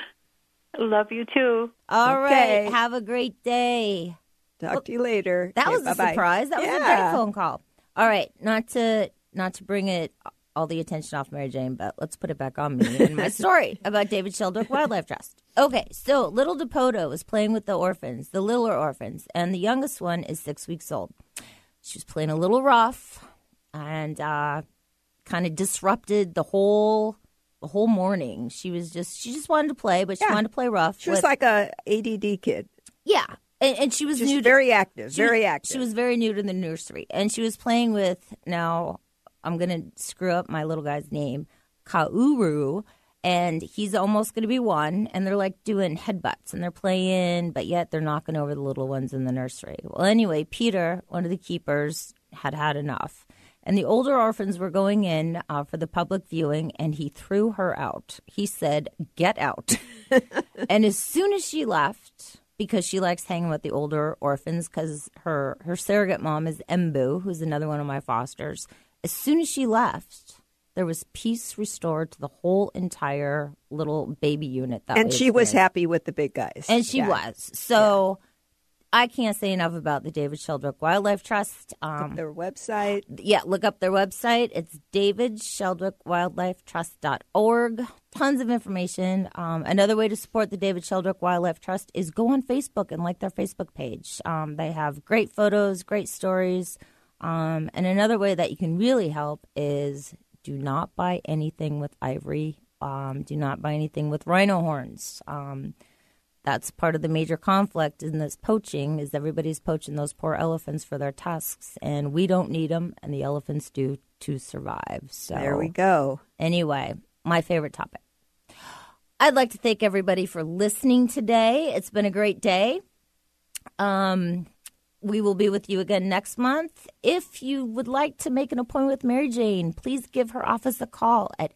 Love you too. All right. Have a great day. Talk to you later. That was a surprise. That was a great phone call. All right, not to bring all the attention off Mary Jane, but let's put it back on me and my story about David Sheldrick Wildlife Trust. Okay, so little Depoto was playing with the orphans, the littler orphans, and the youngest one is 6 weeks old. She was playing a little rough and kind of disrupted the whole morning. She just wanted to play, but she wanted to play rough. She was like a ADD kid. Yeah. And she was just very active, She was very new to the nursery. And she was playing with, now I'm going to screw up my little guy's name, Kauru. And he's almost going to be 1. And they're like doing headbutts. And they're playing, but yet they're knocking over the little ones in the nursery. Well, anyway, Peter, one of the keepers, had enough. And the older orphans were going in for the public viewing, and he threw her out. He said, "Get out." And as soon as she left, because she likes hanging with the older orphans, because her surrogate mom is Embu, who's another one of my fosters. As soon as she left, there was peace restored to the whole entire little baby unit. And she was happy with the big guys. And she was. So I can't say enough about the David Sheldrick Wildlife Trust. Their website. Yeah, look up their website. It's davidsheldrickwildlifetrust.org. Tons of information. Another way to support the David Sheldrick Wildlife Trust is go on Facebook and like their Facebook page. They have great photos, great stories. And another way that you can really help is do not buy anything with ivory. Do not buy anything with rhino horns. That's part of the major conflict in this poaching is everybody's poaching those poor elephants for their tusks, and we don't need them, and the elephants do to survive. So there we go. Anyway, my favorite topic. I'd like to thank everybody for listening today. It's been a great day. We will be with you again next month. If you would like to make an appointment with Mary Jane, please give her office a call at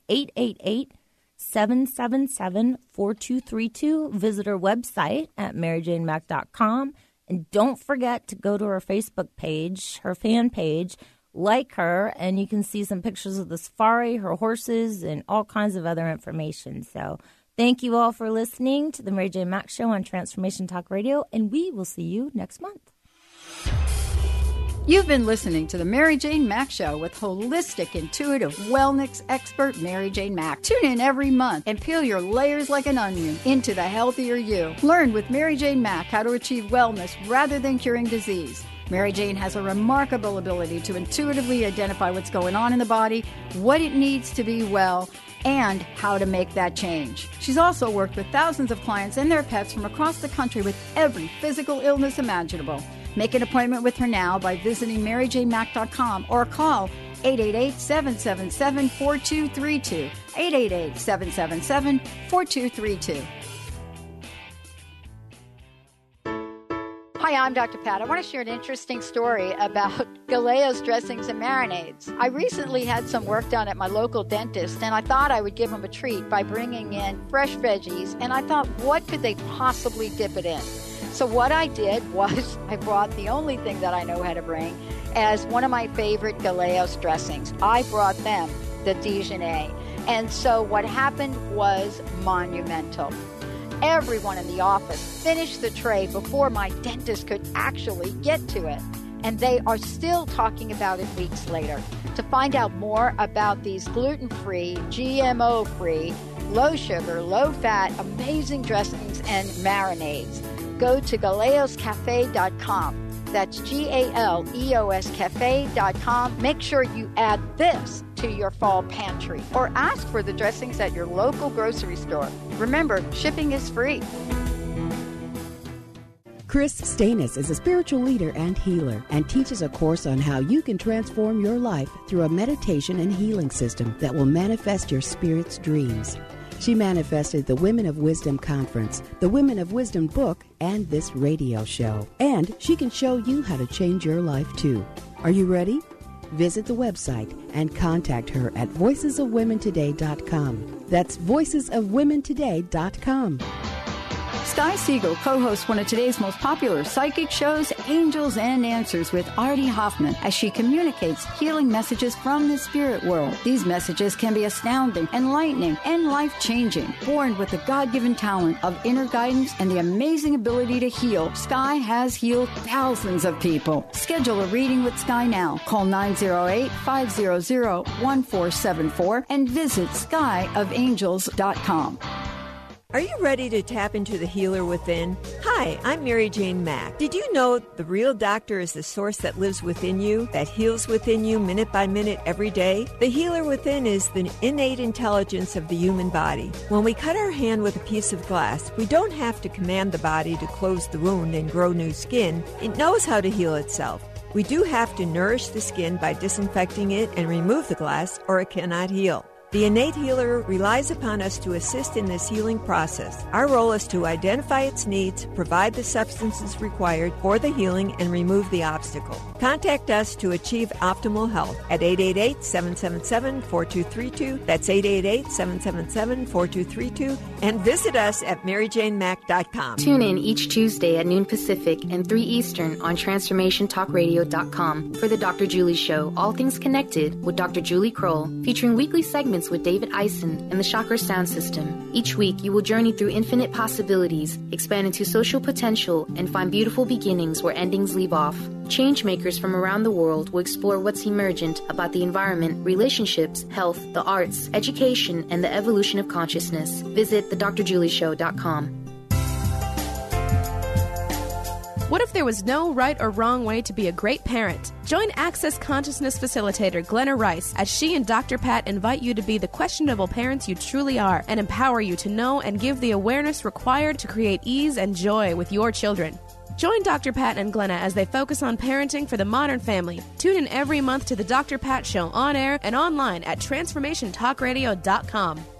888-777-4232. Visit her website at maryjanemack.com. And don't forget to go to her Facebook page, her fan page, like her, and you can see some pictures of the safari, her horses, and all kinds of other information. So thank you all for listening to the Mary Jane Mack Show on Transformation Talk Radio, and we will see you next month. You've been listening to the Mary Jane Mack Show with holistic, intuitive wellness expert Mary Jane Mack. Tune in every month and peel your layers like an onion into the healthier you. Learn with Mary Jane Mack how to achieve wellness rather than curing disease. Mary Jane has a remarkable ability to intuitively identify what's going on in the body, what it needs to be well, and how to make that change. She's also worked with thousands of clients and their pets from across the country with every physical illness imaginable. Make an appointment with her now by visiting maryjanemack.com or call 888-777-4232. 888-777-4232. Hi, I'm Dr. Pat. I want to share an interesting story about Galeo's dressings and marinades. I recently had some work done at my local dentist, and I thought I would give them a treat by bringing in fresh veggies, and I thought, what could they possibly dip it in? So what I did was I brought the only thing that I know how to bring as one of my favorite Galeo's dressings. I brought them the Dijonais. And so what happened was monumental. Everyone in the office finished the tray before my dentist could actually get to it. And they are still talking about it weeks later. To find out more about these gluten-free, GMO-free, low-sugar, low-fat, amazing dressings and marinades, go to galeoscafe.com. That's GALEOS cafe.com. Make sure you add this to your fall pantry or ask for the dressings at your local grocery store. Remember, shipping is free. Chris Stanis is a spiritual leader and healer and teaches a course on how you can transform your life through a meditation and healing system that will manifest your spirit's dreams. She manifested the Women of Wisdom Conference, the Women of Wisdom book, and this radio show. And she can show you how to change your life, too. Are you ready? Visit the website and contact her at voicesofwomentoday.com. That's voicesofwomentoday.com. Sky Siegel co-hosts one of today's most popular psychic shows, Angels and Answers, with Artie Hoffman, as she communicates healing messages from the spirit world. These messages can be astounding, enlightening, and life-changing. Born with the God-given talent of inner guidance and the amazing ability to heal, Sky has healed thousands of people. Schedule a reading with Sky now. Call 908-500-1474 and visit skyofangels.com. Are you ready to tap into the healer within? Hi, I'm Mary Jane Mack. Did you know the real doctor is the source that lives within you, that heals within you minute by minute every day? The healer within is the innate intelligence of the human body. When we cut our hand with a piece of glass, we don't have to command the body to close the wound and grow new skin. It knows how to heal itself. We do have to nourish the skin by disinfecting it and remove the glass, or it cannot heal. The innate healer relies upon us to assist in this healing process. Our role is to identify its needs, provide the substances required for the healing, and remove the obstacle. Contact us to achieve optimal health at 888-777-4232. That's 888-777-4232. And visit us at maryjanemack.com. Tune in each Tuesday at noon Pacific and 3 Eastern on TransformationTalkRadio.com for the Dr. Julie Show, All Things Connected with Dr. Julie Kroll, featuring weekly segments Experience with David Eisen and the Shocker Sound System. Each week, you will journey through infinite possibilities, expand into social potential, and find beautiful beginnings where endings leave off. Changemakers from around the world will explore what's emergent about the environment, relationships, health, the arts, education, and the evolution of consciousness. Visit thedrjulieshow.com. What if there was no right or wrong way to be a great parent? Join Access Consciousness Facilitator Glenna Rice as she and Dr. Pat invite you to be the questionable parents you truly are and empower you to know and give the awareness required to create ease and joy with your children. Join Dr. Pat and Glenna as they focus on parenting for the modern family. Tune in every month to the Dr. Pat Show on air and online at TransformationTalkRadio.com.